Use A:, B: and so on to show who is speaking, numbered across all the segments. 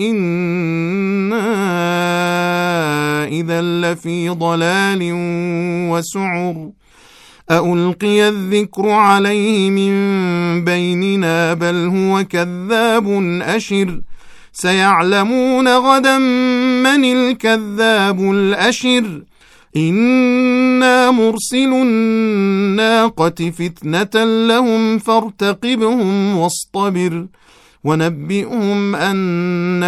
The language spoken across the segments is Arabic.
A: إنا إذا لفي ضلال وسعر ألقي الذكر عليه من بيننا بل هو كذاب أشر سيعلمون غدا من الكذاب الأشر إنا مرسل الناقة فتنة لهم فارتقبهم واصطبر ونبئهم أن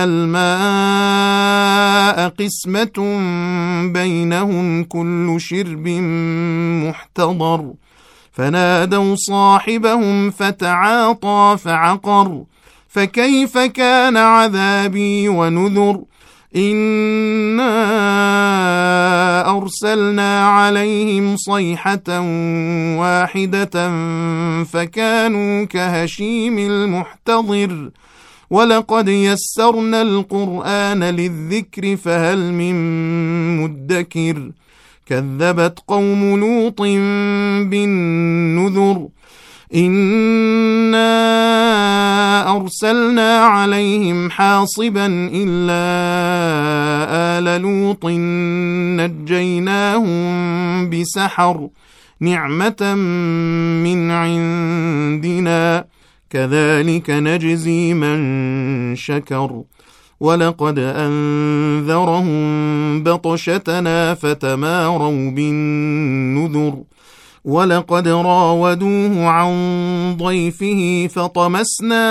A: الماء قسمة بينهم كل شرب محتضر فنادوا صاحبهم فتعاطى فعقر فكيف كان عذابي ونذر إنا أرسلنا عليهم صيحة واحدة فكانوا كهشيم المحتضر ولقد يسرنا القرآن للذكر فهل من مدكر كذبت قوم لوط بالنذر إنا أرسلنا عليهم حاصبا إلا آل لوط نجيناهم بسحر نعمة من عندنا كذلك نجزي من شكر ولقد أنذرهم بطشتنا فتماروا بالنذر ولقد راودوه عن ضيفه فطمسنا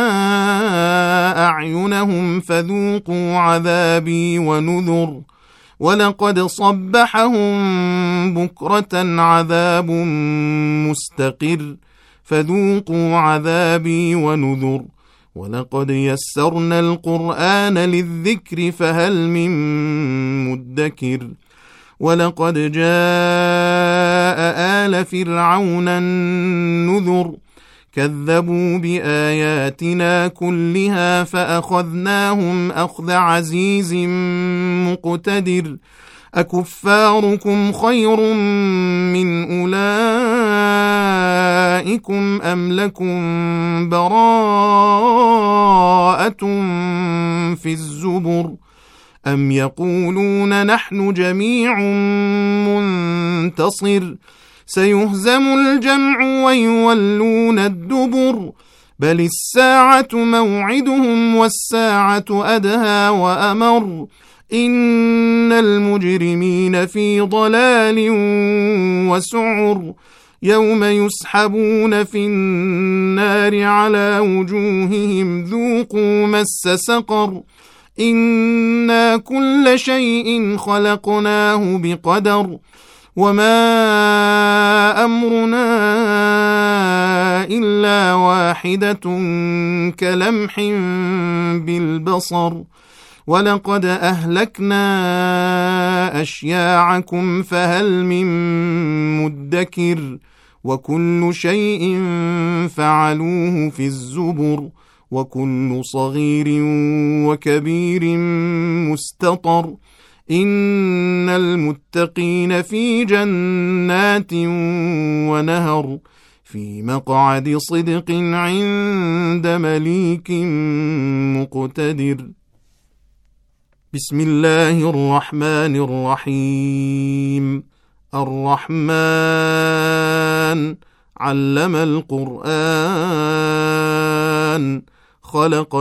A: أعينهم فذوقوا عذابي ونذر ولقد صبحهم بكرة عذاب مستقر فذوقوا عذابي ونذر ولقد يسرنا القرآن للذكر فهل من مدكر ولقد جاء آل فرعون النذر كذبوا بآياتنا كلها فأخذناهم أخذ عزيز مقتدر أكفاركم خير من أولئكم أم لكم براءة في الزبر أم يقولون نحن جميع منتصر سيهزم الجمع ويولون الدبر بل الساعة موعدهم والساعة أدهى وأمر إن المجرمين في ضلال وسعر يوم يسحبون في النار على وجوههم ذوقوا مس سقر إنا كل شيء خلقناه بقدر وما أمرنا إلا واحدة كلمح بالبصر ولقد أهلكنا أشياعكم فهل من مدكر وكل شيء فعلوه في الزبر وكل صغير وكبير مستطر إن المتقين في جنات ونهر في مقعد صدق عند مليك مقتدر بسم الله الرحمن الرحيم الرحمن علم القرآن خلق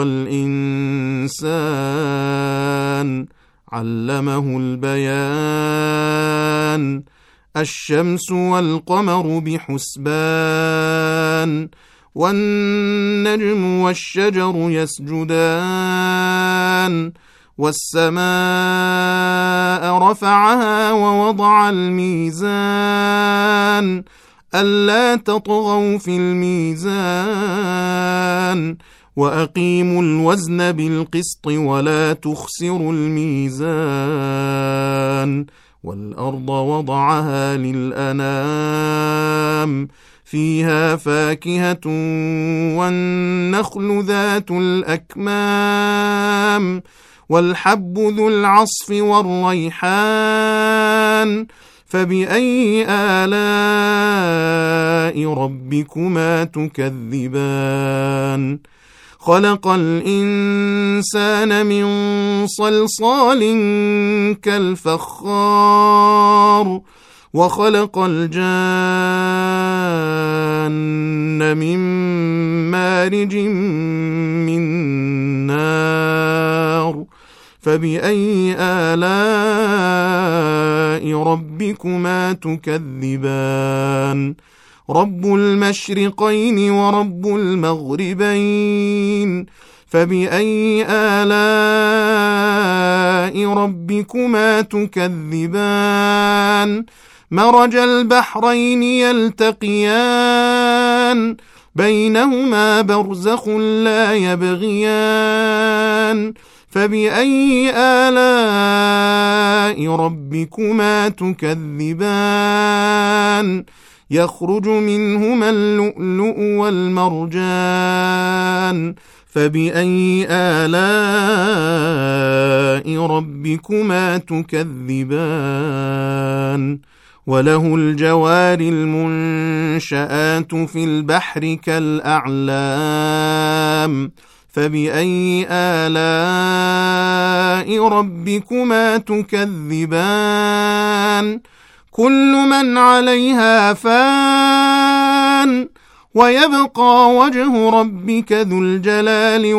A: الإنسان علمه البيان الشمس والقمر بحسبان والنجم والشجر يسجدان والسماء رفعها ووضع الميزان ألا تطغوا في الميزان وأقيموا الوزن بالقسط ولا تخسروا الميزان والأرض وضعها للأنام فيها فاكهة والنخل ذات الأكمام والحب ذو العصف والريحان فبأي آلاء ربكما تكذبان خلق الإنسان الإنسان من صلصال كالفخار وخلق الجان من مارج من نار فبأي آلاء ربكما تكذبان رب المشرقين ورب المغربين فبأي آلاء ربكما تكذبان مرج البحرين يلتقيان بينهما برزخ لا يبغيان فبأي آلاء ربكما تكذبان يخرج منهما اللؤلؤ والمرجان فبأي آلاء ربكما تكذبان وله الجوار المنشآت في البحر كالأعلام فبأي آلاء ربكما تكذبان كل من عليها فان ويبقى وجه ربك ذو الجلال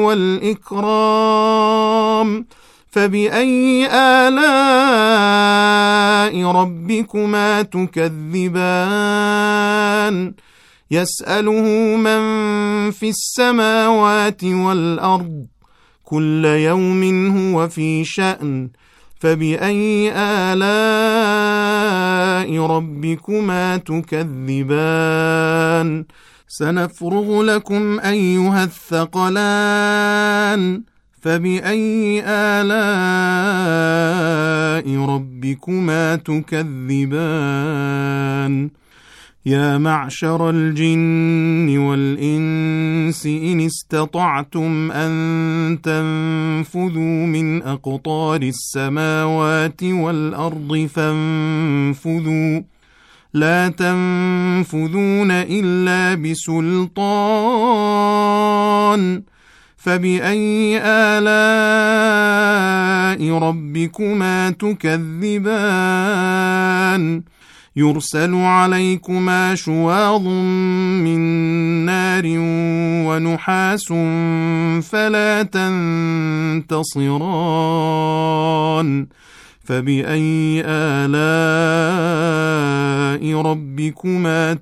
A: والإكرام فبأي آلاء ربكما تكذبان يسأله من في السماوات والأرض كل يوم هو في شأن فبأي آلاء ربكما تكذبان سنفرغ لكم أيها الثقلان فبأي آلاء ربكما تكذبان يا معشر الجن والإنس إن استطعتم أن تنفذوا من أقطار السماوات والأرض فانفذوا لا تنفذون إلا بسلطان فبأي آلاء ربكما تكذبان يرسل عليكما شواظ من نار ونحاس فلا تنتصران فبأي آلاء ربكما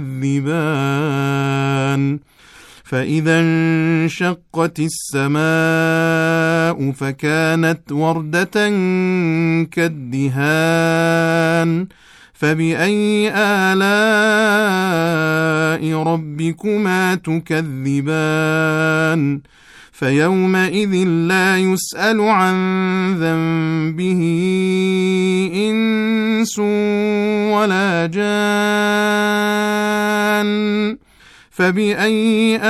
A: تكذبان فإذا انشقت السماء فكانت وردة كالدهان فبأي آلاء ربكما تكذبان فيومئذ لا يسأل عن ذنبه إنس ولا جان فبأي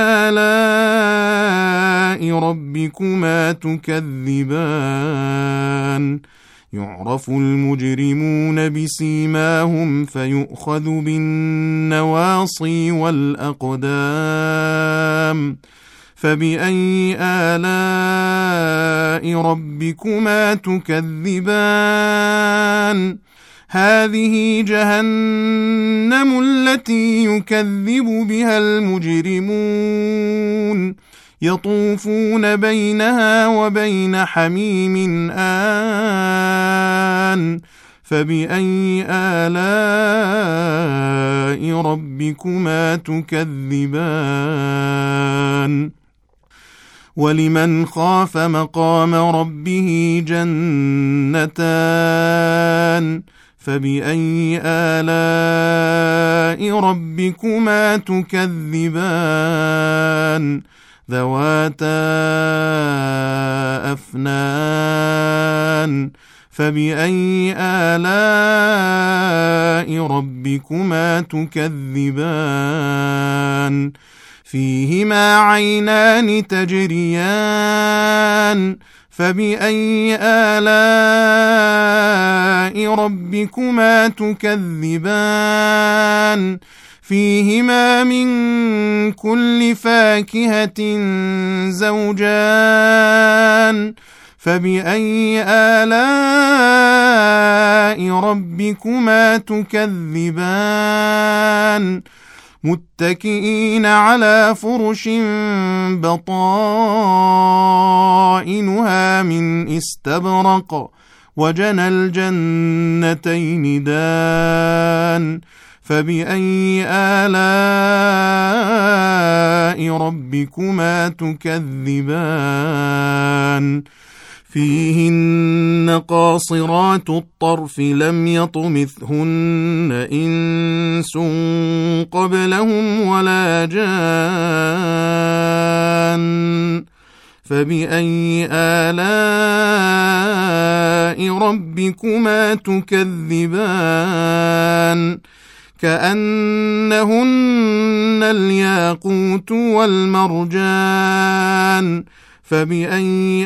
A: آلاء ربكما تكذبان يعرف المجرمون بسيماهم فيؤخذ بالنواصي والأقدام فبأي آلاء ربكما تكذبان هذه جهنم التي يكذب بها المجرمون يطوفون بينها وبين حميم آن فبأي آلاء ربكما تكذبان ولمن خاف مقام ربه جنتان فبأي آلاء ربكما تكذبان ذواتا أفنان فبأي آلاء ربكما تكذبان فيهما عينان تجريان فبأي آلاء ربكما تكذبان فيهما من كل فاكهة زوجان فبأي آلاء ربكما تكذبان متكئين على فرش بطائنها من استبرق وجنى الجنتين دان فبأي آلاء ربكما تكذبان فيهن قاصرات الطرف لم يطمثهن إنس قبلهم ولا جان فبأي آلاء ربكما تكذبان كأنهن الياقوت والمرجان فبأي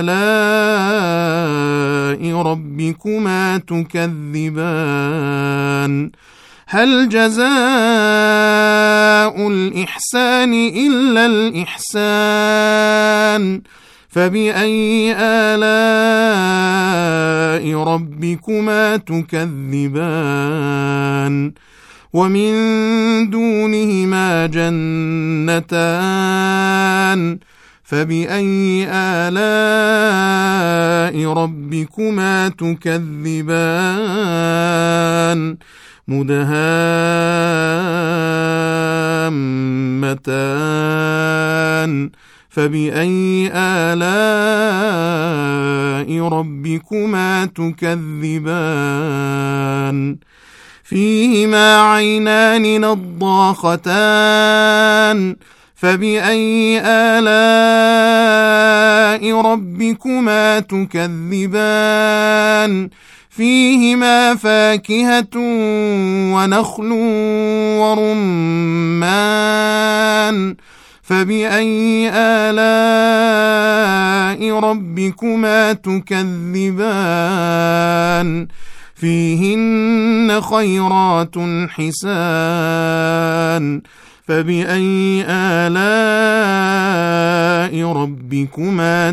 A: آلاء ربكما تكذبان هل جزاء الإحسان إلا الإحسان فبأي آلاء ربكما تكذبان ومن دونهما جنتان فبأي آلاء ربكما تكذبان مدهامتان فبأي آلاء ربكما تكذبان فيهما عينان نضاختان فبأي آلاء ربكما تكذبان فيهما فاكهة ونخل ورمان فبأي آلاء ربكما تكذبان فيهن خيرات حسان فبأي آلاء ربكما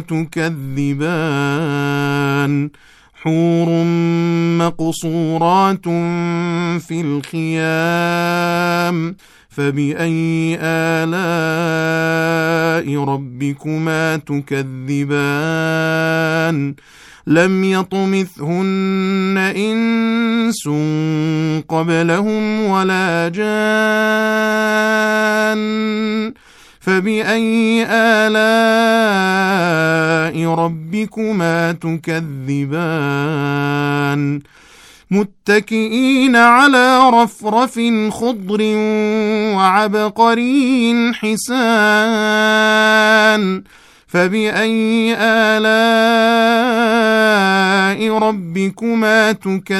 A: تكذبان حور مقصورات في الخيام فبأي آلاء ربكما تكذبان لم يطمثهن إنس قبلهم ولا جان فبأي آلاء ربكما تكذبان متكئين على رفرف خضر وعبقري حسان فبأي آلاء ربكما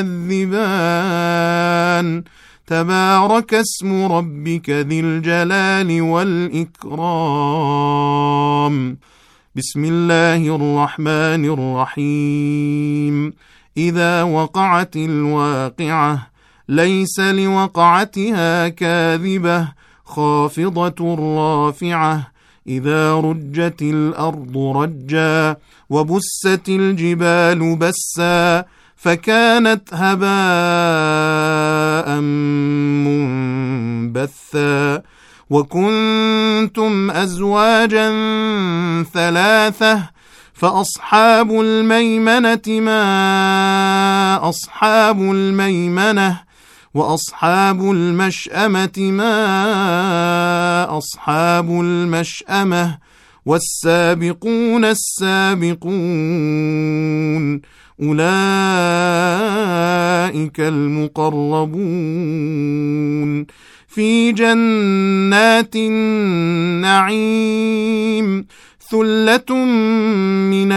A: تكذبان تبارك اسم ربك ذي الجلال والإكرام بسم الله الرحمن الرحيم إذا وقعت الواقعة ليس لوقعتها كاذبة خافضة رافعة إذا رجت الأرض رجا وبست الجبال بسا فكانت هباء منبثا وكنتم أزواجا ثلاثة فأصحاب الميمنة ما أصحاب الميمنة وأصحاب المشأمة ما أصحاب المشأمة والسابقون السابقون أولئك المقربون في جنات النعيم ثلة من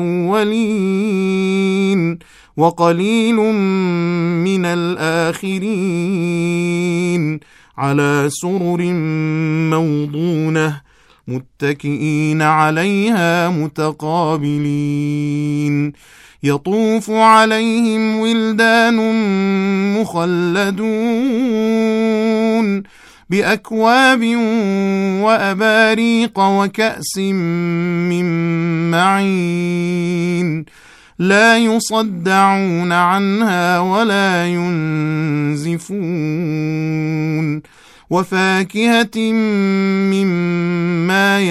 A: الأولين وقليل من الآخرين على سرر موضونة متكئين عليها متقابلين يطوف عليهم ولدان مخلدون بأكواب وأباريق وكأس من معين لا يصدعون عنها ولا ينزفون وفاكهة مما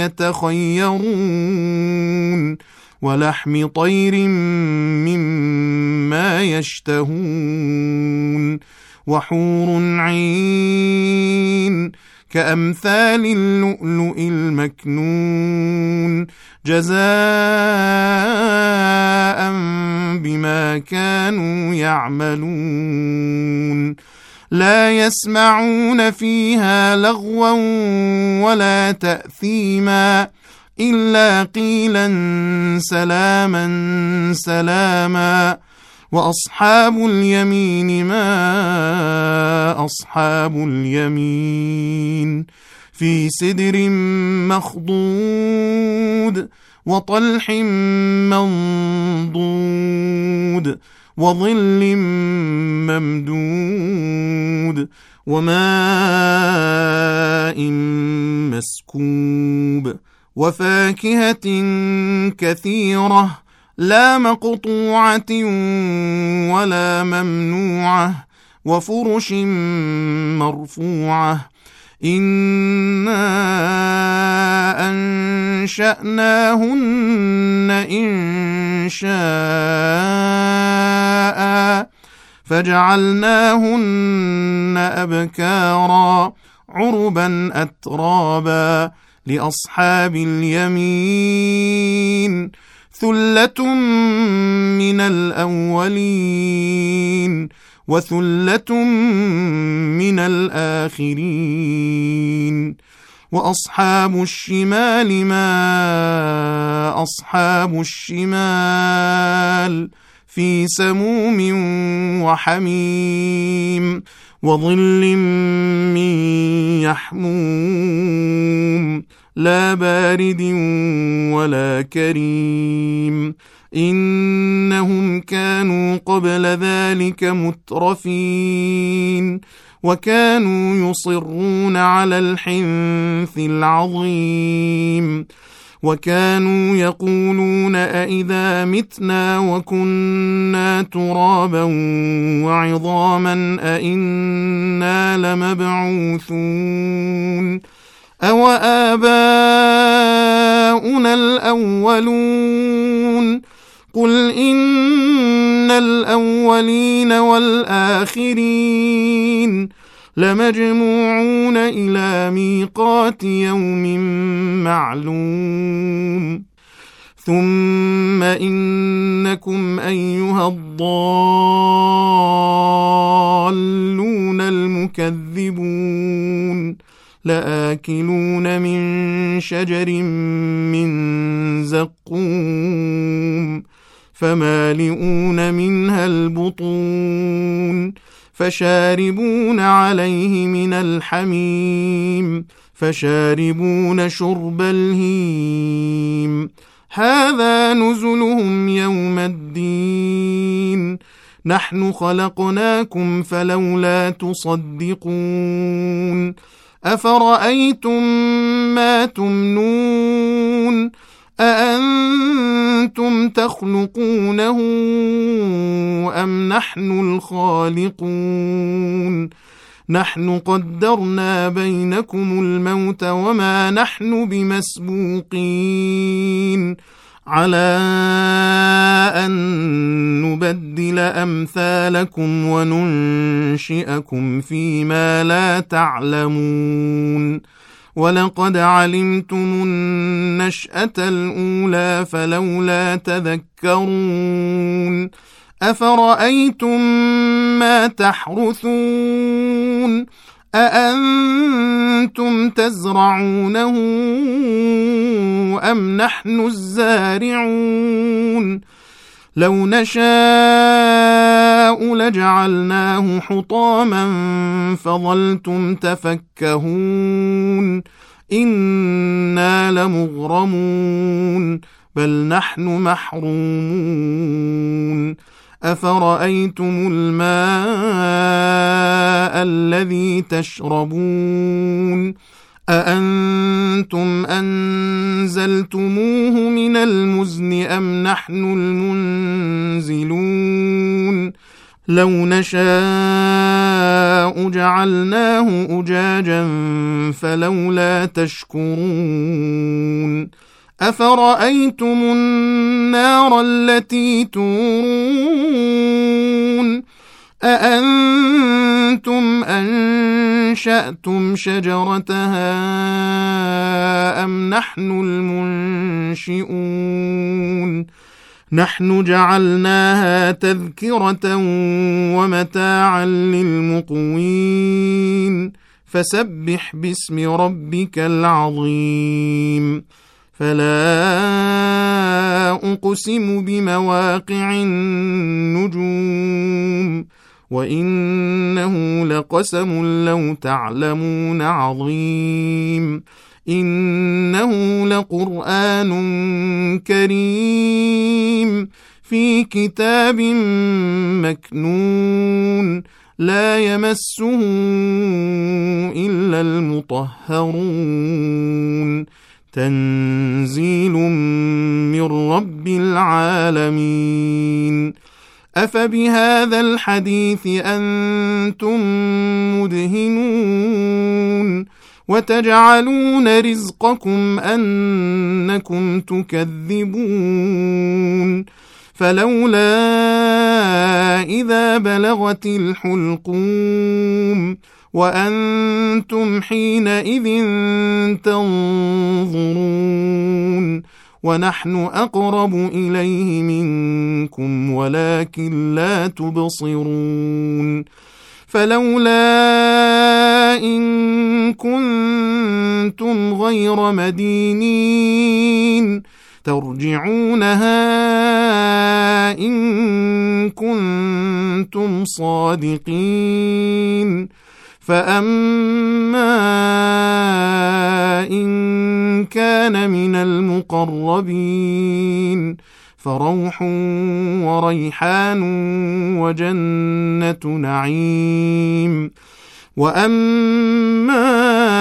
A: يتخيرون ولحم طير مما يشتهون وحور عين كأمثال اللؤلؤ المكنون جزاء بما كانوا يعملون لا يسمعون فيها لغوا ولا تأثيما إلا قيلا سلاما سلاما وأصحاب اليمين ما أصحاب اليمين في سدر مخضود وطلح منضود وظل ممدود وماء مسكوب وفاكهة كثيرة لا مقطوعة ولا ممنوعة وفرش مرفوعة إنا أنشأناهن إنشاء فجعلناهن أبكارا عربا أترابا لأصحاب اليمين ثلة من الأولين وثلة من الآخرين وأصحاب الشمال ما أصحاب الشمال في سموم وحميم وظل من يحموم لا بارد ولا كريم إنهم كانوا قبل ذلك مترفين وكانوا يصرون على الحنث العظيم وكانوا يقولون أئذا متنا وكنا ترابا وعظاما أئنا لمبعوثون أو آباؤنا الأولون قل إن الأولين والآخرين لمجموعون إلى ميقات يوم معلوم ثم إنكم أيها الضالون المكذبون لآكلون من شجر من زقوم فمالئون منها البطون فشاربون عليه من الحميم فشاربون شرب الهيم هذا نزلهم يوم الدين نحن خلقناكم فلولا تصدقون أفرأيتم ما تمنون أأنتم تخلقونه أم نحن الخالقون نحن قدرنا بينكم الموت وما نحن بمسبوقين على أن نبدل أمثالكم وننشئكم فيما لا تعلمون ولقد علمتم النشأة الأولى فلولا تذكرون أفرأيتم ما تحرثون أأنتم تزرعونه أم نحن الزارعون لو نشاء لجعلناه حطاما فظلتم تفكهون إنا لمغرمون بل نحن محرومون أفرأيتم الماء الذي تشربون أأنتم أنزلتموه من المزن أم نحن المنزلون لو نشاء جعلناه أجاجا فلولا تشكرون أفرأيتم النار التي تورون أأنتم أنشأتم شجرتها أم نحن المنشئون نحن جعلناها تذكرة ومتاعا للمقوين فسبح باسم ربك العظيم فلا أقسم بمواقع النجوم وإنه لقسم لو تعلمون عظيم إنه لقرآن كريم في كتاب مكنون لا يمسه إلا المطهرون تنزيل من رب العالمين أفبهذا الحديث أنتم مدهنون وتجعلون رزقكم أنكم تكذبون فلولا إذا بلغت الحلقوم وأنتم حينئذ تنظرون ونحن أقرب إليه منكم ولكن لا تبصرون فلولا إن كنتم غير مدينين ترجعونها إن كنتم صادقين فأما إن كان من المقربين فروح وريحان وجنة نعيم وأما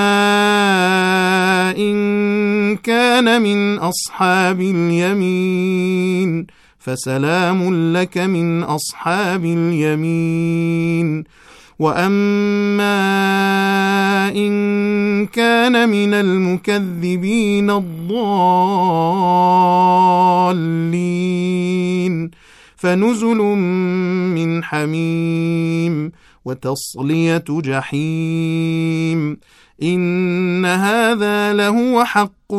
A: إن كان من أصحاب اليمين فسلام لك من أصحاب اليمين وأما إن كان من المكذبين الضالين فنزل من حميم وتصلية جحيم إن هذا لهو حق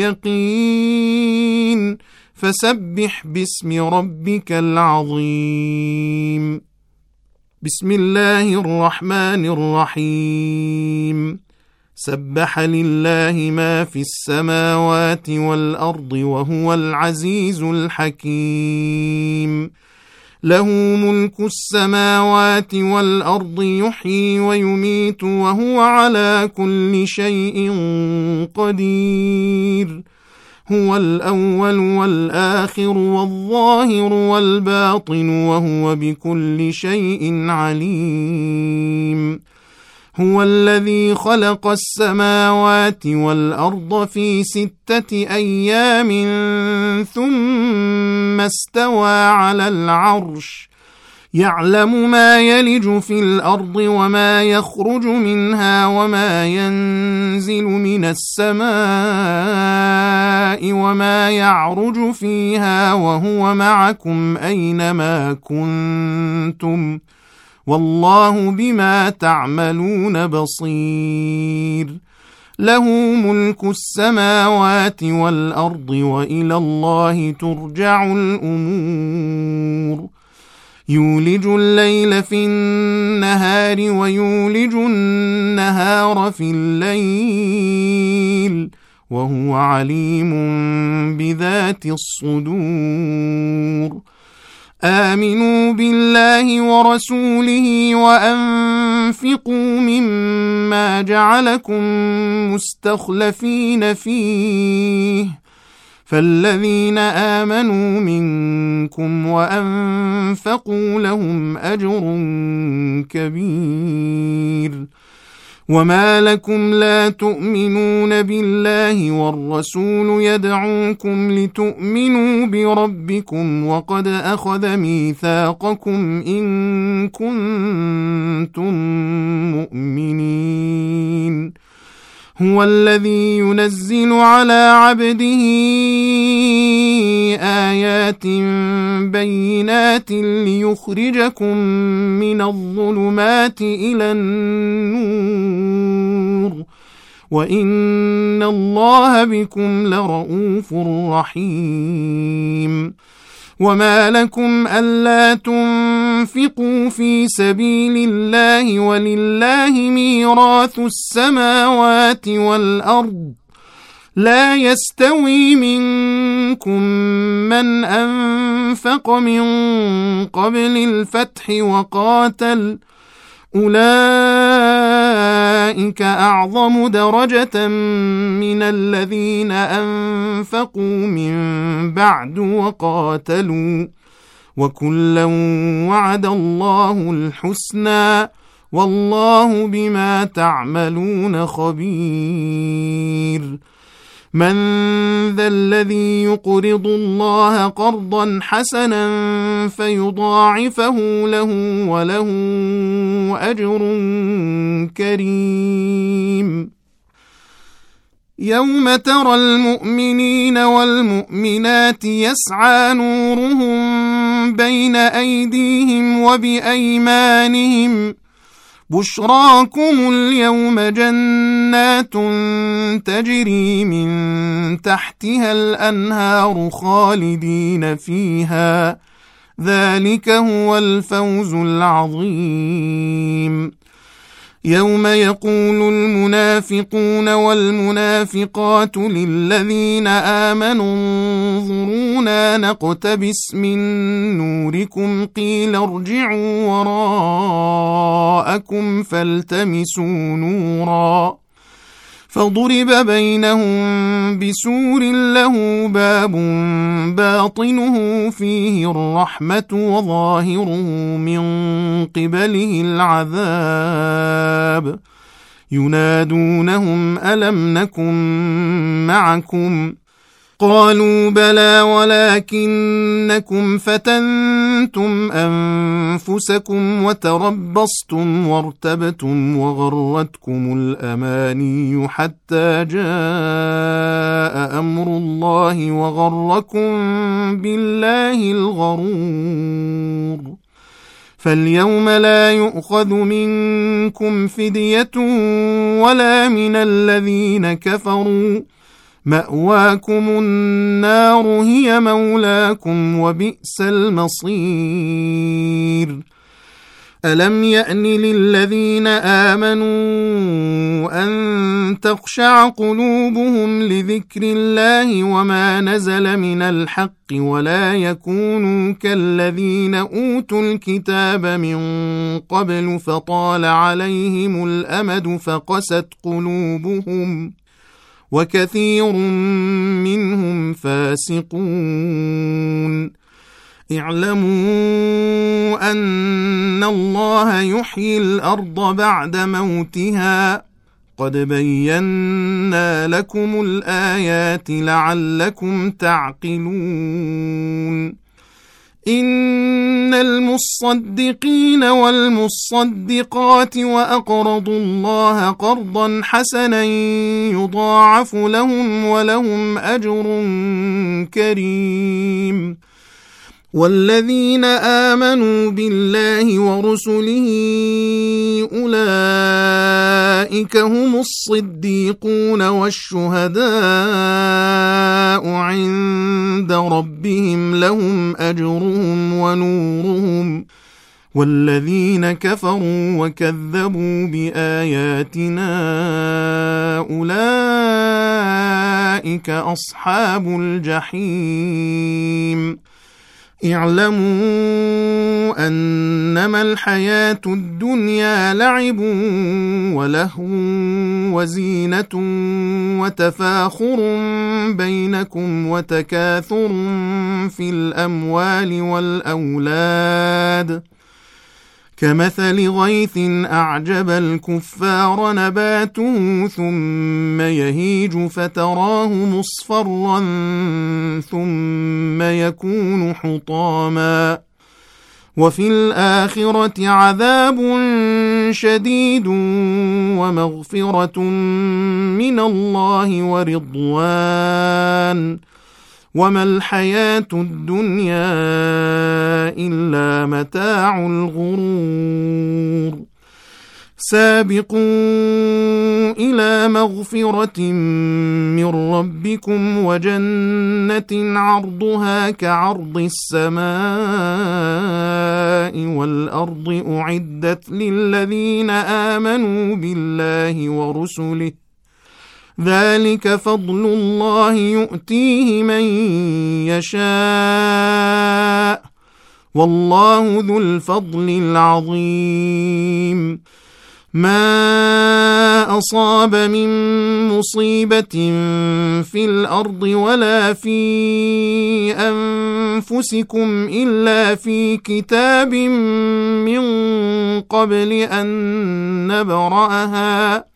A: اليقين فسبح باسم ربك العظيم بسم الله الرحمن الرحيم سبح لله ما في السماوات والأرض وهو العزيز الحكيم له ملك السماوات والأرض يحيي ويميت وهو على كل شيء قدير هو الأول والآخر والظاهر والباطن وهو بكل شيء عليم هو الذي خلق السماوات والأرض في 6 أيام ثم استوى على العرش يعلم ما يلج في الأرض وما يخرج منها وما ينزل من السماء وما يعرج فيها وهو معكم أينما كنتم والله بما تعملون بصير له ملك السماوات والأرض وإلى الله ترجع الأمور يولج الليل في النهار ويولج النهار في الليل وهو عليم بذات الصدور آمنوا بالله ورسوله وأنفقوا مما جعلكم مستخلفين فيه فالذين آمنوا منكم وأنفقوا لهم أجر كبير. وما لكم لا تؤمنون بالله والرسول يدعوكم لتؤمنوا بربكم وقد أخذ ميثاقكم إن كنتم مؤمنين. هو الذي ينزل على عبده آيات بينات ليخرجكم من الظلمات إلى النور وإن الله بكم لرؤوف رحيم. وما لكم ألا تنفقوا في سبيل الله ولله ميراث السماوات والأرض لا يستوي منكم من أنفق من قبل الفتح وقاتل أولئك أعظم درجة من الذين أنفقوا من بعد وقاتلوا وكلا وعد الله الحسنى والله بما تعملون خبير. من ذا الذي يقرض الله قرضا حسنا فيضاعفه له وله أجر كريم. يوم ترى المؤمنين والمؤمنات يسعى نورهم بين أيديهم وبأيمانهم بشراكم اليوم جنات تجري من تحتها الأنهار خالدين فيها ذلك هو الفوز العظيم. يوم يقول المنافقون والمنافقات للذين آمنوا انظرونا نقتبس من نوركم قيل ارجعوا وراءكم فالتمسوا نورا فضرب بينهم بسور له باب باطنه فيه الرحمة وظاهره من قبله العذاب ينادونهم ألم نكن معكم قالوا بلى ولكنكم فتنتم أنفسكم وتربصتم وارتبتم وغرتكم الأماني حتى جاء أمر الله وغركم بالله الغرور. فاليوم لا يؤخذ منكم فدية ولا من الذين كفروا مأواكم النار هي مولاكم وبئس المصير. ألم يأن للذين آمنوا أن تخشع قلوبهم لذكر الله وما نزل من الحق ولا يكونوا كالذين أوتوا الكتاب من قبل فطال عليهم الأمد فقست قلوبهم وكثير منهم فاسقون. اعلموا أن الله يحيي الأرض بعد موتها قد بينا لكم الآيات لعلكم تعقلون. إن المصدقين والمصدقات وأقرضوا الله قرضا حسنا يضاعف لهم ولهم أجر كريم. والذين آمنوا بالله ورسله أولئك هم الصديقون والشهداء عند ربهم لهم أجرهم ونورهم والذين كفروا وكذبوا بآياتنا أولئك أصحاب الجحيم. اعلموا أنما الحياة الدنيا لعب ولهو وزينة وتفاخر بينكم وتكاثر في الأموال والأولاد كمثل غيث أعجب الكفار نباته ثم يهيج فتراه مصفرا ثم يكون حطاما وفي الآخرة عذاب شديد ومغفرة من الله ورضوان وما الحياة الدنيا إلا متاع الغرور سابقوا إلى مغفرة من ربكم وجنة عرضها كعرض السماء والأرض أعدت للذين آمنوا بالله ورسله ذلك فضل الله يؤتيه من يشاء والله ذو الفضل العظيم ما أصاب من مصيبة في الأرض ولا في أنفسكم إلا في كتاب من قبل أن نبرأها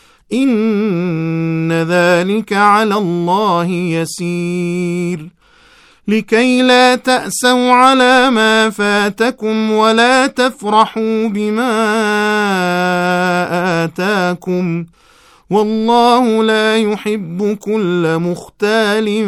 A: إن ذلك على الله يسير لكي لا تأسوا على ما فاتكم ولا تفرحوا بما آتاكم والله لا يحب كل مختال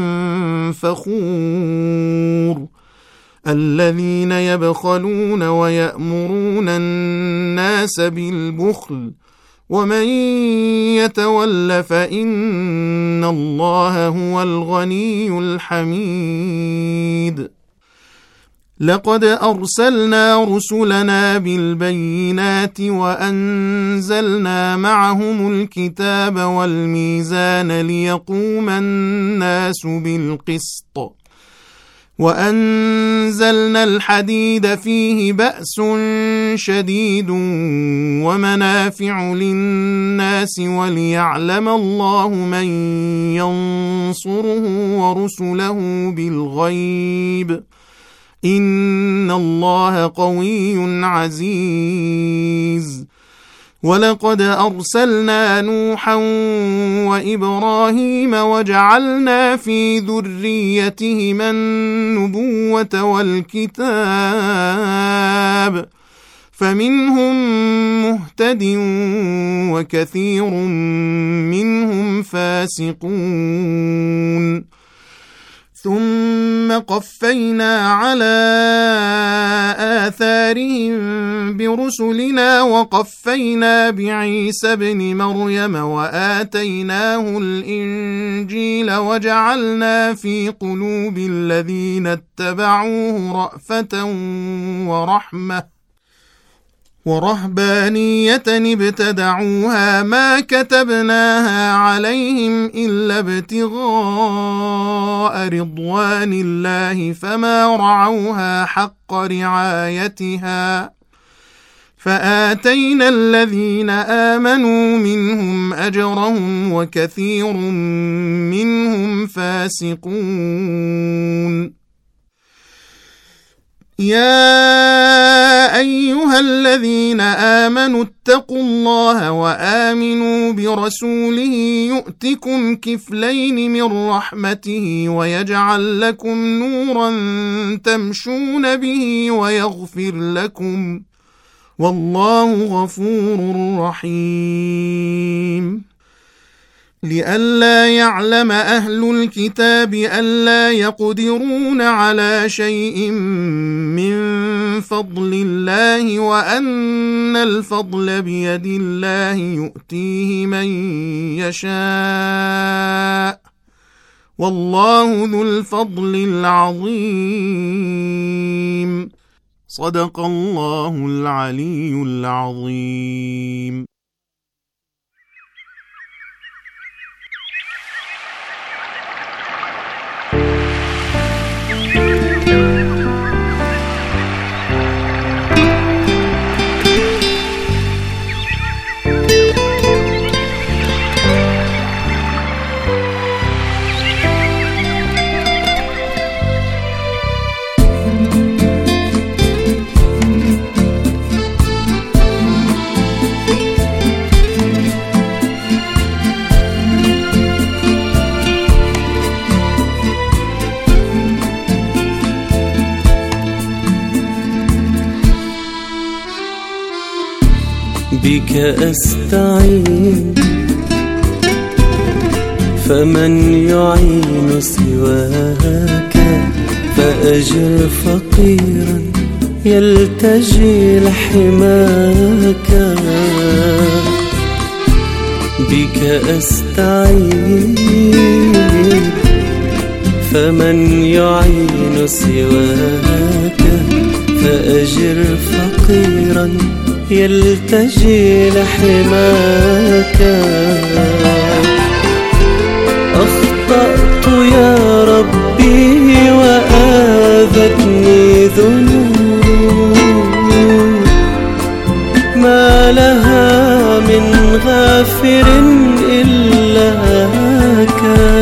A: فخور الذين يبخلون ويأمرون الناس بالبخل ومن يتول فإن الله هو الغني الحميد لقد أرسلنا رسلنا بالبينات وأنزلنا معهم الكتاب والميزان ليقوم الناس بالقسط وأنزلنا الحديد فيه بأس شديد ومنافع للناس وليعلم الله من ينصره ورسله بالغيب إن الله قوي عزيز ولقد أرسلنا نوحا وإبراهيم وجعلنا في ذريتهما النبوة والكتاب فمنهم مهتد وكثير منهم فاسقون ثم قفينا على آثارهم برسلنا وقفينا بعيسى ابن مريم وآتيناه الإنجيل وجعلنا في قلوب الذين اتبعوه رأفة ورحمة ورهبانية ابتدعوها ما كتبناها عليهم إلا ابتغاء رضوان الله فما رعوها حق رعايتها فآتينا الذين آمنوا منهم أجرهم وكثير منهم فاسقون يا أيها الذين آمنوا اتقوا الله وآمنوا برسوله يؤتكم كفلين من رحمته ويجعل لكم نورا تمشون به ويغفر لكم والله غفور رحيم لئلا يعلم أهل الكتاب ألا يقدرون على شيء من فضل الله وأن الفضل بيد الله يؤتيه من يشاء والله ذو الفضل العظيم صدق الله العلي العظيم.
B: بك أستعين فمن يعين سواك فأجر فقيرا يلتجي لحماك بك أستعين فمن يعين سواك فأجر فقيرا يلتجي لحماك أخطأت يا ربي وآذتني ذنوب ما لها من غافر إلاك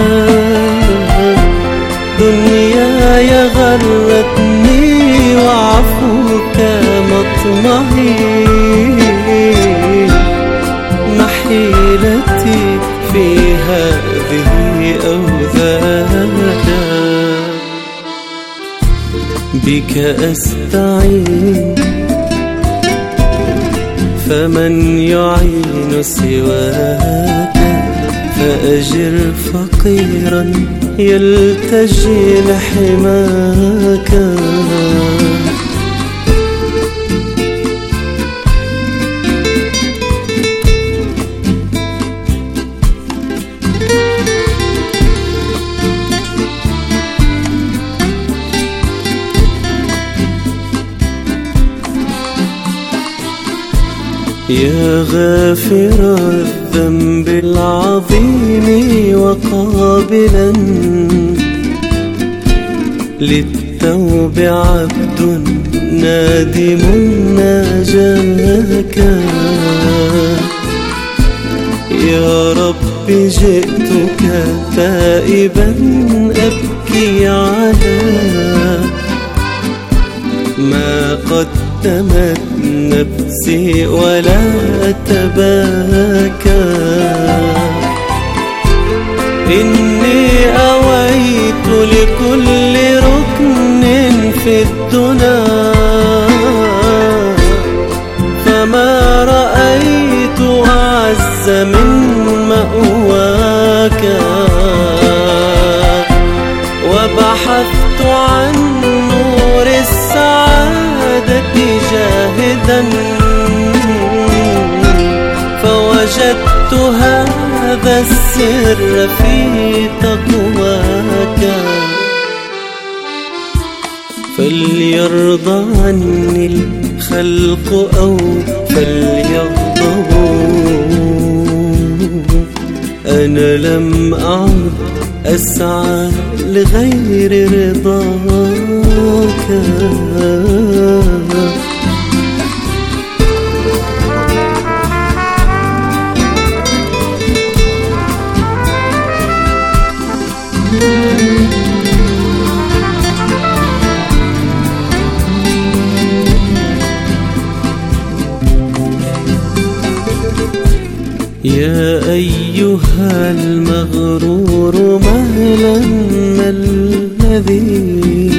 B: دنياي غرتني وعفوك مطمعي محيلتي في هذه أوذانا بك أستعين فمن يعين سواك فأجر فقيرا يلتجي لحماك يا غافر الذنب العظيم وقابلا للتوب عبد نادم ناجاك يا رب جئتك تائبا أبكي على ما قدمت نفسي ولا أتباكى إني أويت لكل ركن في الدنا فما رأيت أعز من مأواك وبحثت عن نور السعادة جاهدا فوجدت هذا السر في تقواك فليرضى عني الخلق أو فليغضبوا أنا لم أعد أسعى لغير رضاك يا أيها المغرور مهلا ما الذي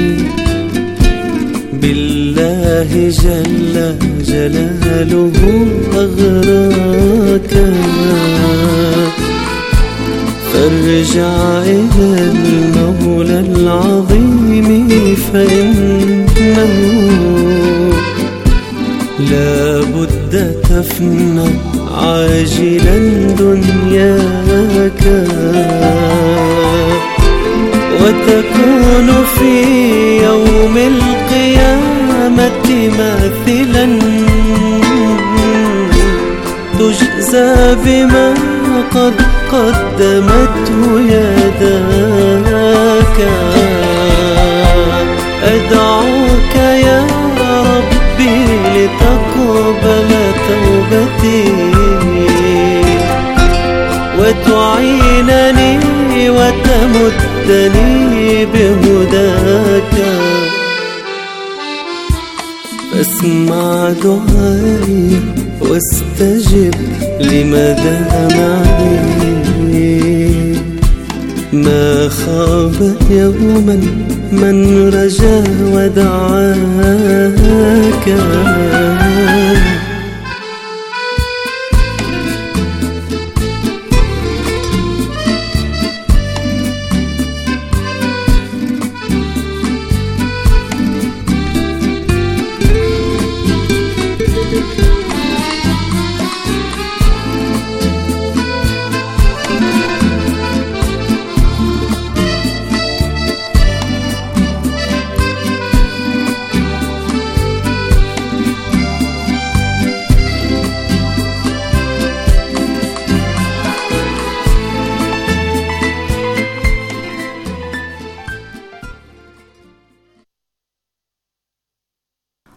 B: بالله جل جلاله أغراك فارجع إلى المولى العظيم فإنه لا بد تفنى عاجلا دنياك وتكون في يوم القيامة ماثلا تجزى بما قد قدمته يداك أدعوك يا ربي لتقبل توبتي وتعينني وتمدني بهداك فاسمع دعائي واستجب لمدامعي ما خاب يوما من رجا ودعاك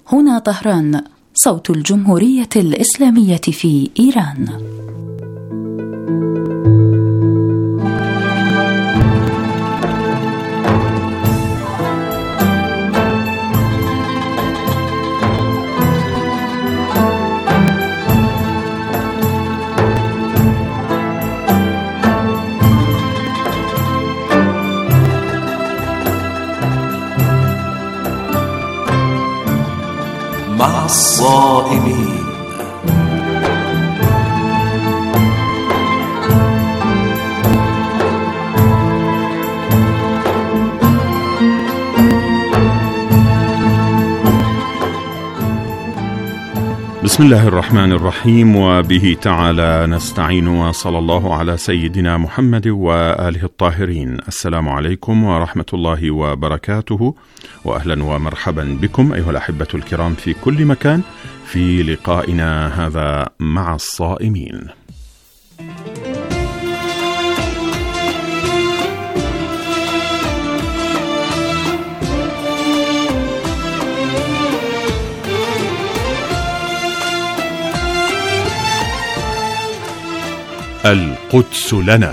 C: هنا طهران، صوت الجمهورية الإسلامية في إيران.
D: مع الصائمين.
E: بسم الله الرحمن الرحيم، وبه تعالى نستعين، وصلى الله على سيدنا محمد وآله الطاهرين. السلام عليكم ورحمة الله وبركاته، وأهلا ومرحبا بكم أيها الأحبة الكرام في كل مكان في لقائنا هذا مع الصائمين. القدس لنا.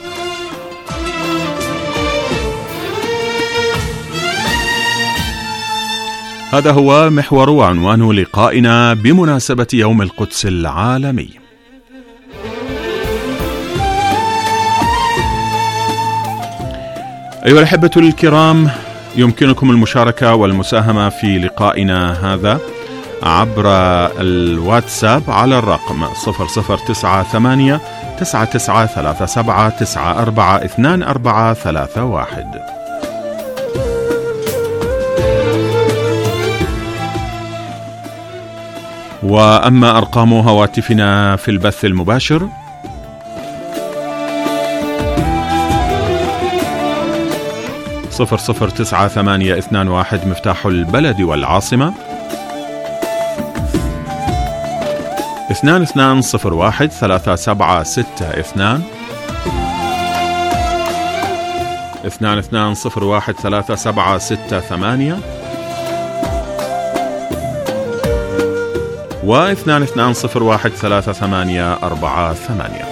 E: هذا هو محور وعنوان لقائنا بمناسبة يوم القدس العالمي. أيها الأحبة الكرام، يمكنكم المشاركة والمساهمة في لقائنا هذا عبر الواتساب على الرقم 009937942431. وأما أرقام هواتفنا في البث المباشر 009821 مفتاح البلد والعاصمة، 22013762 22013768 و 22013848.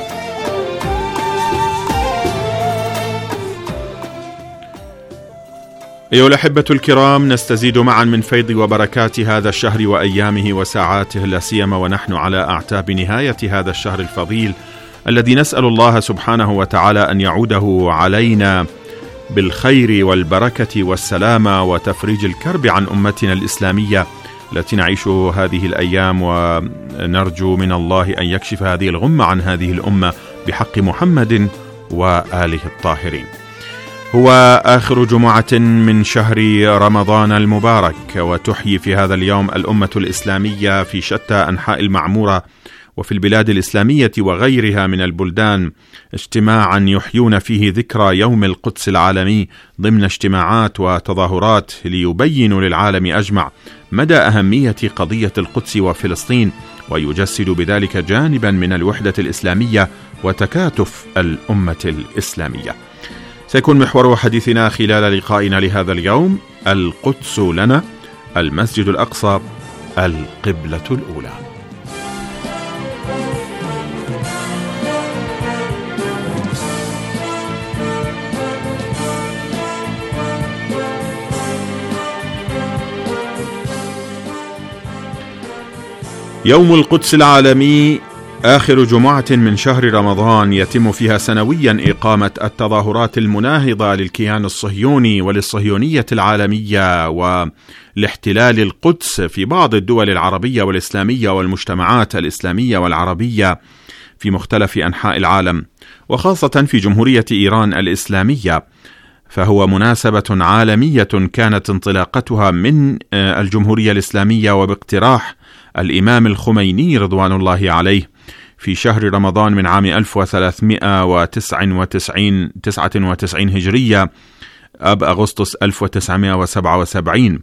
E: أيها الأحبة الكرام، نستزيد معا من فيض وبركات هذا الشهر وأيامه وساعاته، لا سيما ونحن على أعتاب نهاية هذا الشهر الفضيل الذي نسأل الله سبحانه وتعالى أن يعوده علينا بالخير والبركة والسلامة وتفريج الكرب عن أمتنا الإسلامية التي نعيش هذه الأيام، ونرجو من الله أن يكشف هذه الغمة عن هذه الأمة بحق محمد وآله الطاهرين. هو آخر جمعة من شهر رمضان المبارك، وتحيي في هذا اليوم الأمة الإسلامية في شتى أنحاء المعمورة وفي البلاد الإسلامية وغيرها من البلدان اجتماعا يحيون فيه ذكرى يوم القدس العالمي ضمن اجتماعات وتظاهرات ليبينوا للعالم أجمع مدى أهمية قضية القدس وفلسطين، ويجسد بذلك جانبا من الوحدة الإسلامية وتكاتف الأمة الإسلامية. سيكون محور حديثنا خلال لقائنا لهذا اليوم القدس لنا، المسجد الأقصى، القبلة الأولى. يوم القدس العالمي آخر جمعة من شهر رمضان يتم فيها سنويا إقامة التظاهرات المناهضة للكيان الصهيوني وللصهيونية العالمية ولاحتلال القدس في بعض الدول العربية والإسلامية والمجتمعات الإسلامية والعربية في مختلف أنحاء العالم، وخاصة في جمهورية إيران الإسلامية، فهو مناسبة عالمية كانت انطلاقتها من الجمهورية الإسلامية وباقتراح الإمام الخميني رضوان الله عليه في شهر رمضان من عام 1399 هجرية أب أغسطس 1977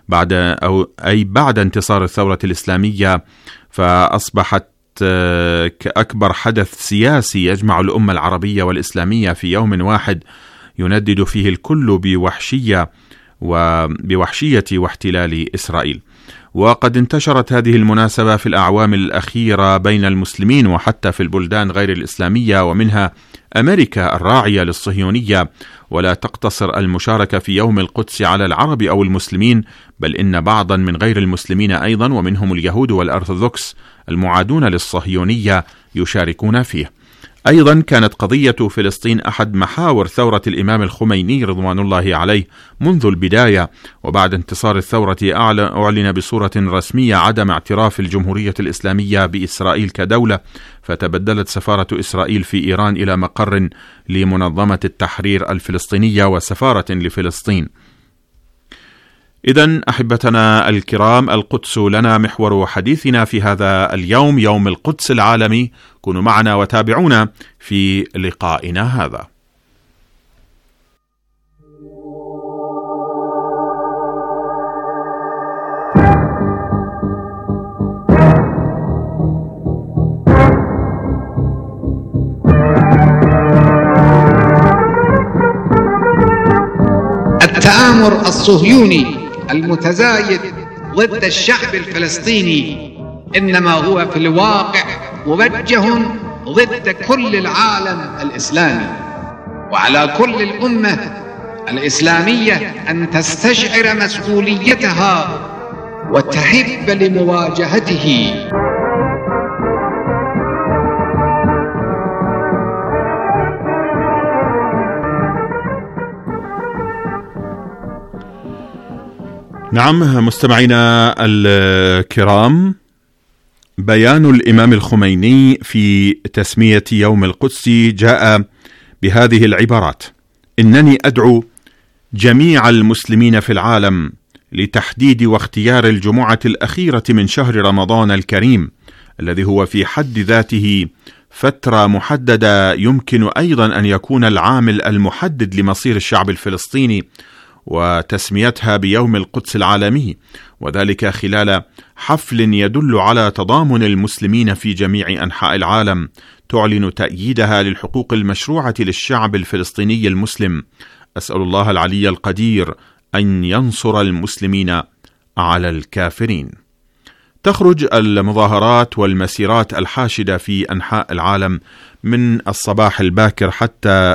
E: بعد انتصار الثورة الإسلامية، فأصبحت كأكبر حدث سياسي يجمع الأمة العربية والإسلامية في يوم واحد يندد فيه الكل بوحشية واحتلال إسرائيل. وقد انتشرت هذه المناسبة في الأعوام الأخيرة بين المسلمين وحتى في البلدان غير الإسلامية، ومنها أمريكا الراعية للصهيونية، ولا تقتصر المشاركة في يوم القدس على العرب أو المسلمين، بل إن بعضا من غير المسلمين أيضا ومنهم اليهود والأرثوذكس المعادون للصهيونية يشاركون فيه. أيضا كانت قضية فلسطين أحد محاور ثورة الإمام الخميني رضوان الله عليه منذ البداية، وبعد انتصار الثورة أعلن بصورة رسمية عدم اعتراف الجمهورية الإسلامية بإسرائيل كدولة، فتبدلت سفارة إسرائيل في إيران إلى مقر لمنظمة التحرير الفلسطينية وسفارة لفلسطين. إذن أحبتنا الكرام، القدس لنا محور حديثنا في هذا اليوم، يوم القدس العالمي. كونوا معنا وتابعونا في لقائنا هذا.
F: التآمر الصهيوني المتزايد ضد الشعب الفلسطيني إنما هو في الواقع موجه ضد كل العالم الإسلامي، وعلى كل الأمة الإسلامية أن تستشعر مسؤوليتها وتحب لمواجهته.
E: نعم مستمعينا الكرام، بيان الإمام الخميني في تسمية يوم القدس جاء بهذه العبارات: إنني أدعو جميع المسلمين في العالم لتحديد واختيار الجمعة الأخيرة من شهر رمضان الكريم، الذي هو في حد ذاته فترة محددة يمكن أيضا أن يكون العامل المحدد لمصير الشعب الفلسطيني، وتسميتها بيوم القدس العالمي، وذلك خلال حفل يدل على تضامن المسلمين في جميع أنحاء العالم، تعلن تأييدها للحقوق المشروعة للشعب الفلسطيني المسلم. أسأل الله العلي القدير أن ينصر المسلمين على الكافرين. تخرج المظاهرات والمسيرات الحاشدة في أنحاء العالم من الصباح الباكر حتى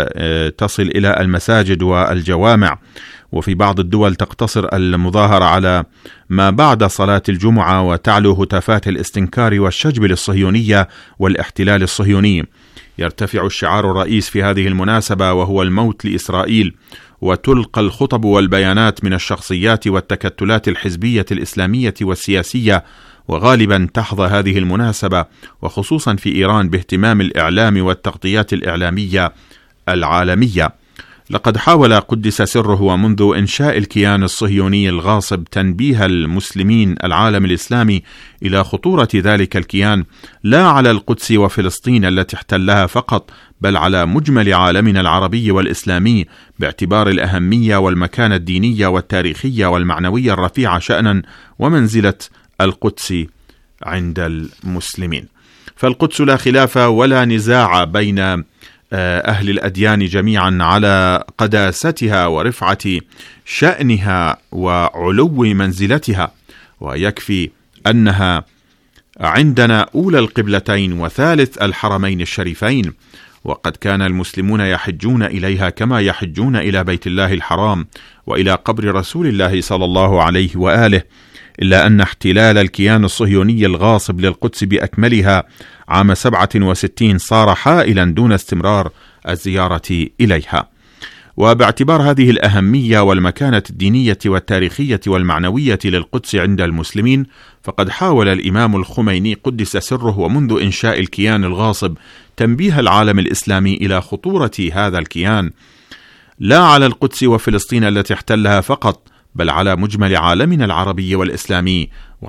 E: تصل إلى المساجد والجوامع، وفي بعض الدول تقتصر المظاهرة على ما بعد صلاة الجمعة، وتعلو هتافات الاستنكار والشجب للصهيونية والاحتلال الصهيوني. يرتفع الشعار الرئيس في هذه المناسبة وهو الموت لإسرائيل، وتلقى الخطب والبيانات من الشخصيات والتكتلات الحزبية الإسلامية والسياسية، وغالبا تحظى هذه المناسبة وخصوصا في إيران باهتمام الإعلام والتغطيات الإعلامية العالمية. لقد حاول قدس سره ومنذ إنشاء الكيان الصهيوني الغاصب تنبيه المسلمين العالم الإسلامي إلى خطورة ذلك الكيان، لا على القدس وفلسطين التي احتلها فقط، بل على مجمل عالمنا العربي والإسلامي، باعتبار الأهمية والمكانة الدينية والتاريخية والمعنوية الرفيعة شأنا ومنزلة القدس عند المسلمين. فالقدس لا خلاف ولا نزاع بين أهل الأديان جميعا على قداستها ورفعة شأنها وعلو منزلتها، ويكفي أنها عندنا أولى القبلتين وثالث الحرمين الشريفين، وقد كان المسلمون يحجون إليها كما يحجون إلى بيت الله الحرام وإلى قبر رسول الله صلى الله عليه وآله، إلا أن احتلال الكيان الصهيوني الغاصب للقدس بأكملها عام 67 صار حائلا دون استمرار الزيارة إليها. وباعتبار هذه الأهمية والمكانة الدينية والتاريخية والمعنوية للقدس عند المسلمين، فقد حاول الإمام الخميني قدس سره ومنذ إنشاء الكيان الغاصب تنبيه العالم الإسلامي إلى خطورة هذا الكيان، لا على القدس وفلسطين التي احتلها فقط، بل على مجمل عالمنا العربي والإسلامي،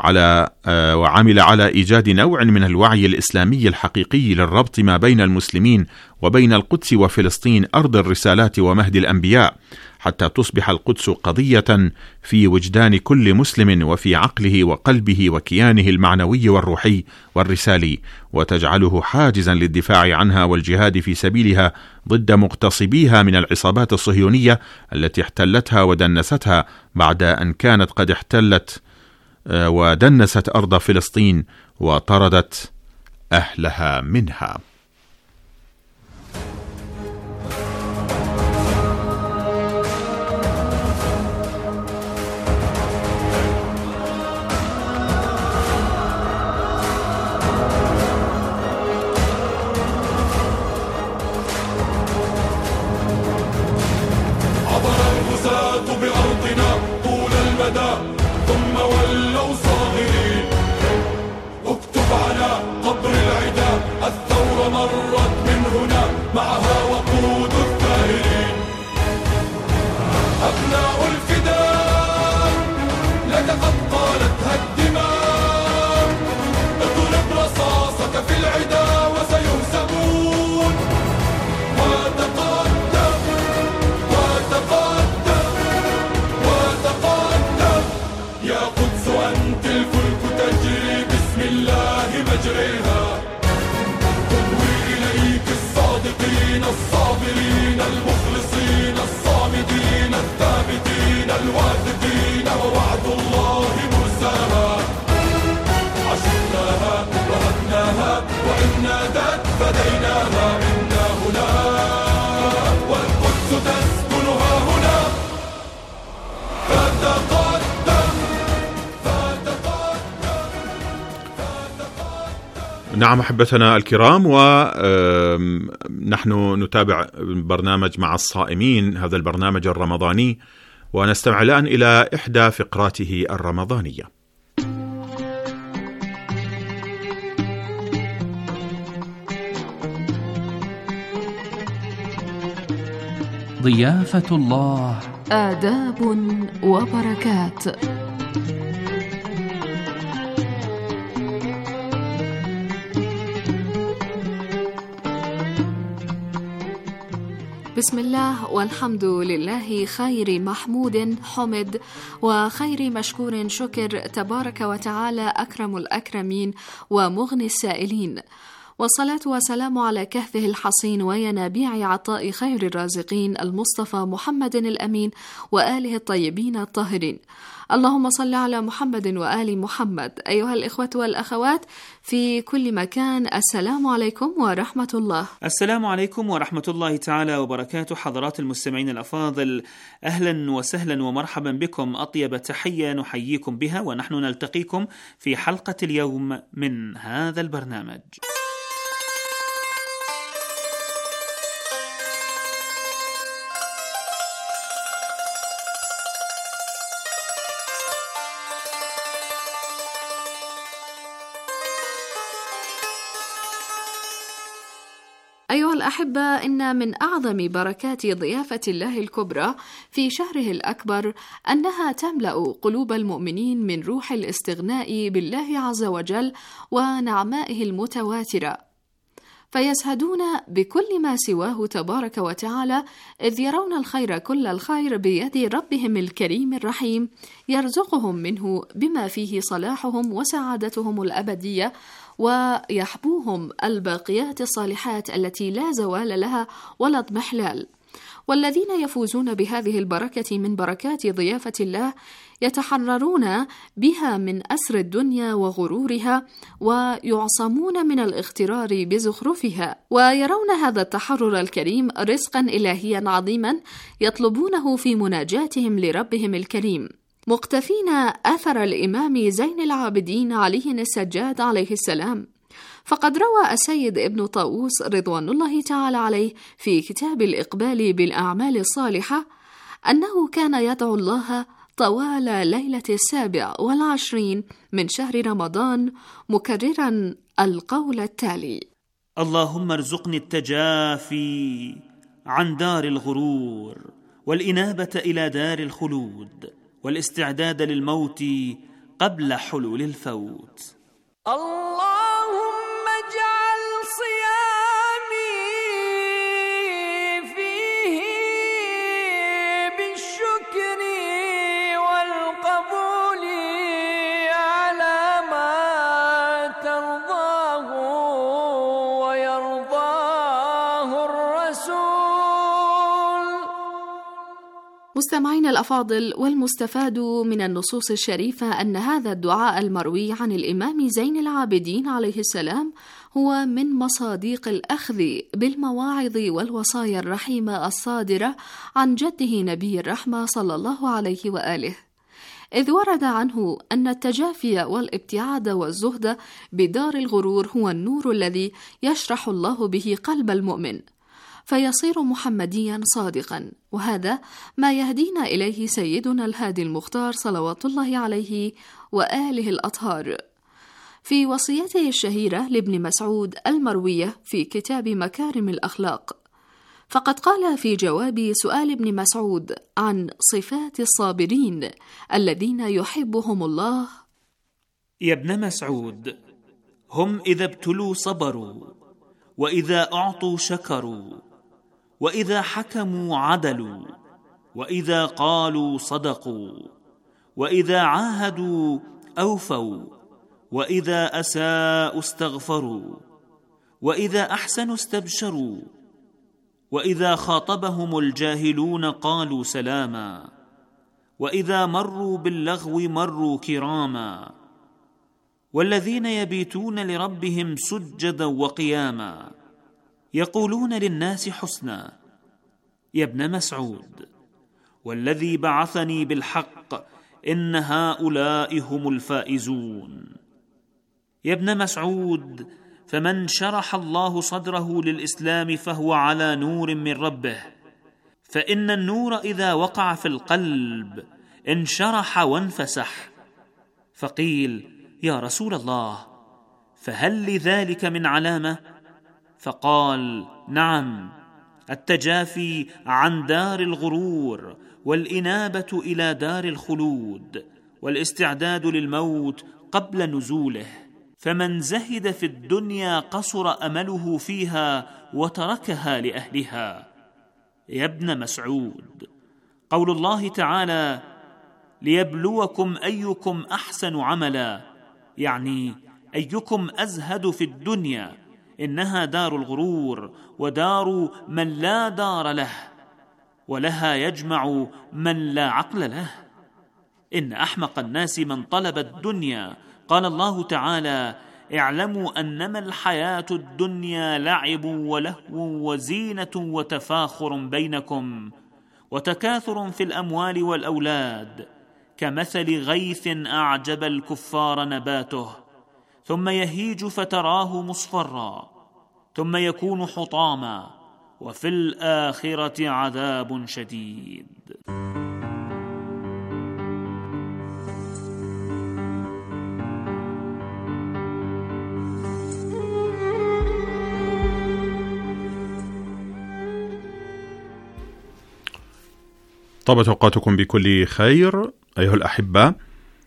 E: وعمل على إيجاد نوع من الوعي الإسلامي الحقيقي للربط ما بين المسلمين وبين القدس وفلسطين أرض الرسالات ومهد الأنبياء، حتى تصبح القدس قضية في وجدان كل مسلم وفي عقله وقلبه وكيانه المعنوي والروحي والرسالي، وتجعله حاجزا للدفاع عنها والجهاد في سبيلها ضد مغتصبيها من العصابات الصهيونية التي احتلتها ودنستها بعد أن كانت قد احتلت ودنست أرض فلسطين وطردت أهلها منها. نعم أحبتنا الكرام، ونحن نتابع برنامج مع الصائمين، هذا البرنامج الرمضاني، ونستمع الآن إلى إحدى فقراته الرمضانية.
G: ضيافة الله،
C: آداب وبركات. بسم الله والحمد لله، خير محمود حمد وخير مشكور شكر، تبارك وتعالى أكرم الأكرمين ومغني السائلين، والصلاة والسلام على كهفه الحصين وينابيع عطاء خير الرازقين المصطفى محمد الأمين وآله الطيبين الطاهرين. اللهم صل على محمد وآل محمد. أيها الإخوة والأخوات في كل مكان، السلام عليكم ورحمة الله.
G: السلام عليكم ورحمة الله تعالى وبركاته. حضرات المستمعين الأفاضل، أهلا وسهلا ومرحبا بكم، أطيب تحية نحييكم بها، ونحن نلتقيكم في حلقة اليوم من هذا البرنامج.
C: أيها الأحبة، إن من أعظم بركات ضيافة الله الكبرى في شهره الأكبر أنها تملأ قلوب المؤمنين من روح الاستغناء بالله عز وجل ونعمائه المتواترة، فيزهدون بكل ما سواه تبارك وتعالى، إذ يرون الخير كل الخير بيد ربهم الكريم الرحيم، يرزقهم منه بما فيه صلاحهم وسعادتهم الأبدية، ويحبوهم الباقيات الصالحات التي لا زوال لها ولا اضمحلال. والذين يفوزون بهذه البركة من بركات ضيافة الله يتحررون بها من أسر الدنيا وغرورها، ويعصمون من الاغترار بزخرفها، ويرون هذا التحرر الكريم رزقا إلهيا عظيما يطلبونه في مناجاتهم لربهم الكريم، مقتفين أثر الإمام زين العابدين علي السجاد عليه السلام. فقد روى السيد ابن طاووس رضوان الله تعالى عليه في كتاب الإقبال بالأعمال الصالحة أنه كان يدعو الله طوال ليلة 27 من شهر رمضان مكررا القول التالي:
G: اللهم ارزقني التجافي عن دار الغرور، والإنابة إلى دار الخلود، والاستعداد للموت قبل حلول الفوت.
H: اللهم اجعل صيامي فيه بالشكر والقبول على ما ترضاه ويرضاه الرسول.
C: مستمعين الأفاضل، والمستفاد من النصوص الشريفة أن هذا الدعاء المروي عن الإمام زين العابدين عليه السلام هو من مصاديق الأخذ بالمواعظ والوصايا الرحيمة الصادرة عن جده نبي الرحمة صلى الله عليه وآله، إذ ورد عنه أن التجافي والابتعاد والزهد بدار الغرور هو النور الذي يشرح الله به قلب المؤمن فيصير محمديا صادقا، وهذا ما يهدينا إليه سيدنا الهادي المختار صلوات الله عليه وآله الأطهار في وصيته الشهيرة لابن مسعود المروية في كتاب مكارم الأخلاق، فقد قال في جواب سؤال ابن مسعود عن صفات الصابرين الذين يحبهم الله:
G: يا ابن مسعود، هم إذا ابتلوا صبروا، وإذا أعطوا شكروا، وإذا حكموا عدلوا، وإذا قالوا صدقوا، وإذا عاهدوا أوفوا، وإذا أساءوا استغفروا، وإذا أحسنوا استبشروا، وإذا خاطبهم الجاهلون قالوا سلاما، وإذا مروا باللغو مروا كراما، والذين يبيتون لربهم سجدا وقياما يقولون للناس حسنا. يا ابن مسعود، والذي بعثني بالحق إن هؤلاء هم الفائزون. يا ابن مسعود، فمن شرح الله صدره للإسلام فهو على نور من ربه، فإن النور إذا وقع في القلب انشرح وانفسح. فقيل: يا رسول الله، فهل لذلك من علامة؟ فقال: نعم، التجافي عن دار الغرور، والإنابة إلى دار الخلود، والاستعداد للموت قبل نزوله. فمن زهد في الدنيا قصر أمله فيها وتركها لأهلها. يا ابن مسعود، قول الله تعالى: ليبلوكم أيكم أحسن عملا، يعني أيكم أزهد في الدنيا، إنها دار الغرور ودار من لا دار له، ولها يجمع من لا عقل له. إن أحمق الناس من طلب الدنيا. قال الله تعالى: اعلموا أنما الحياة الدنيا لعب ولهو وزينة وتفاخر بينكم وتكاثر في الأموال والأولاد، كمثل غيث أعجب الكفار نباته ثم يهيج فتراه مصفرا ثم يكون حطاما، وفي الآخرة عذاب شديد.
E: طابت أوقاتكم بكل خير أيها الأحبة.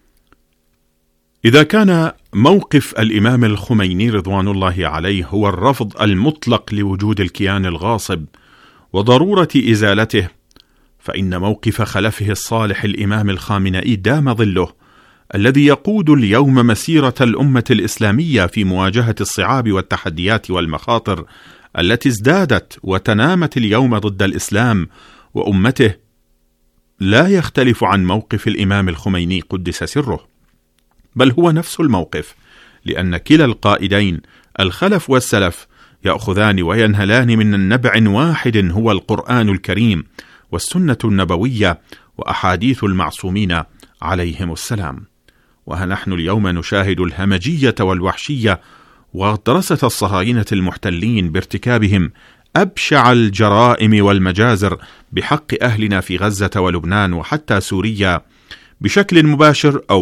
E: إذا كان موقف الإمام الخميني رضوان الله عليه هو الرفض المطلق لوجود الكيان الغاصب وضرورة إزالته، فإن موقف خلفه الصالح الإمام الخامنئي دام ظله، الذي يقود اليوم مسيرة الأمة الإسلامية في مواجهة الصعاب والتحديات والمخاطر التي ازدادت وتنامت اليوم ضد الإسلام وأمته، لا يختلف عن موقف الإمام الخميني قدس سره، بل هو نفس الموقف، لأن كلا القائدين الخلف والسلف يأخذان وينهلان من نبع واحد هو القرآن الكريم والسنة النبوية وأحاديث المعصومين عليهم السلام. ونحن اليوم نشاهد الهمجية والوحشية وغطرسة الصهاينة المحتلين بارتكابهم أبشع الجرائم والمجازر بحق أهلنا في غزة ولبنان وحتى سوريا بشكل مباشر أو